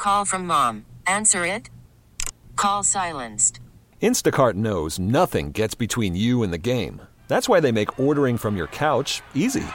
Call from mom. Answer it. Call silenced. Instacart knows nothing gets between you and the game. That's why they make ordering from your couch easy.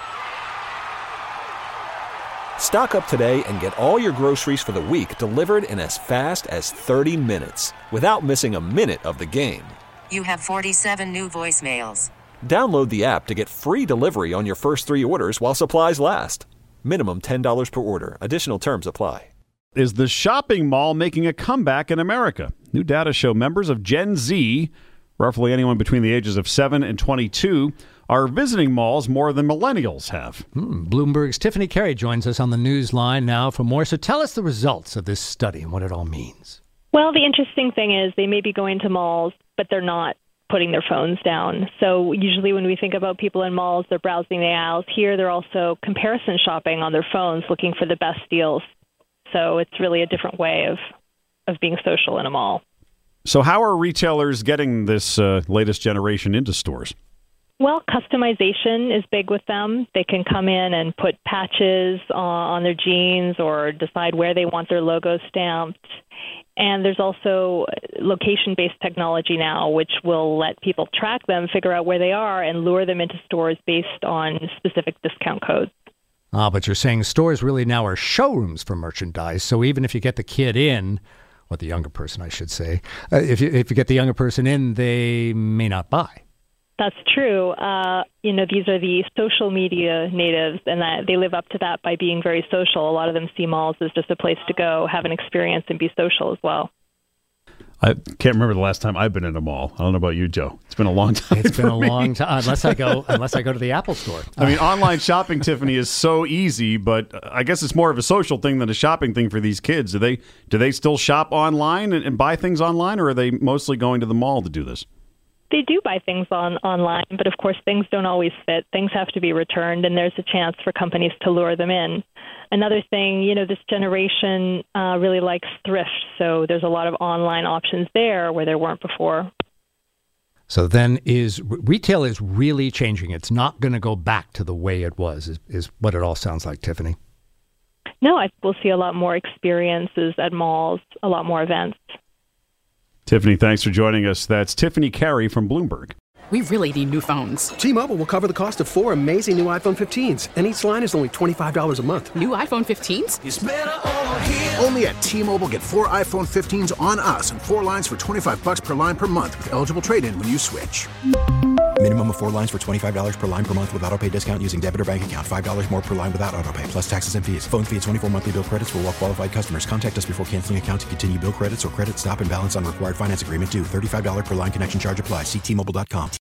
Stock up today and get all your groceries for the week delivered in as fast as 30 minutes without missing a minute of the game. You have 47 new voicemails. Download the app to get free delivery on your first 3 orders while supplies last. Minimum $10 per order. Additional terms apply. Is the shopping mall making a comeback in America? New data show members of Gen Z, roughly anyone between the ages of 7 and 22, are visiting malls more than millennials have. Bloomberg's Tiffany Carey joins us on the news line now for more. So tell us the results of this study and what it all means. Well, the interesting thing is they may be going to malls, but they're not putting their phones down. So usually when we think about people in malls, they're browsing the aisles. Here, they're also comparison shopping on their phones, looking for the best deals. So it's really a different way of being social in a mall. So how are retailers getting this latest generation into stores? Well, customization is big with them. They can come in and put patches on their jeans or decide where they want their logo stamped. And there's also location-based technology now, which will let people track them, figure out where they are, and lure them into stores based on specific discount codes. But you're saying stores really now are showrooms for merchandise. So even if you get the kid in, or the younger person, I should say, if you get the younger person in, they may not buy. That's true. These are the social media natives, and that they live up to that by being very social. A lot of them see malls as just a place to go, have an experience, and be social as well. I can't remember the last time I've been in a mall. I don't know about you, Joe. It's been a long time. It's been a long time, unless I go to the Apple store. I mean, online shopping, Tiffany, is so easy, but I guess it's more of a social thing than a shopping thing for these kids. Do they still shop online and buy things online, or are they mostly going to the mall to do this? They do buy things online, but of course things don't always fit. Things have to be returned, and there's a chance for companies to lure them in. Another thing, this generation really likes thrift, so there's a lot of online options there where there weren't before. So then retail is really changing. It's not going to go back to the way it was, is what it all sounds like, Tiffany. No, I think we'll see a lot more experiences at malls, a lot more events. Tiffany, thanks for joining us. That's Tiffany Carey from Bloomberg. We really need new phones. T-Mobile will cover the cost of 4 amazing new iPhone 15s, and each line is only $25 a month. New iPhone 15s? It's better over here. Only at T-Mobile, get 4 iPhone 15s on us and 4 lines for $25 per line per month with eligible trade-in when you switch. Minimum of 4 lines for $25 per line per month with autopay discount using debit or bank account. $5 more per line without autopay, plus taxes and fees. Phone fee at 24 monthly bill credits for well-qualified customers. Contact us before canceling account to continue bill credits or credit stop and balance on required finance agreement due. $35 per line connection charge applies. See T-Mobile.com.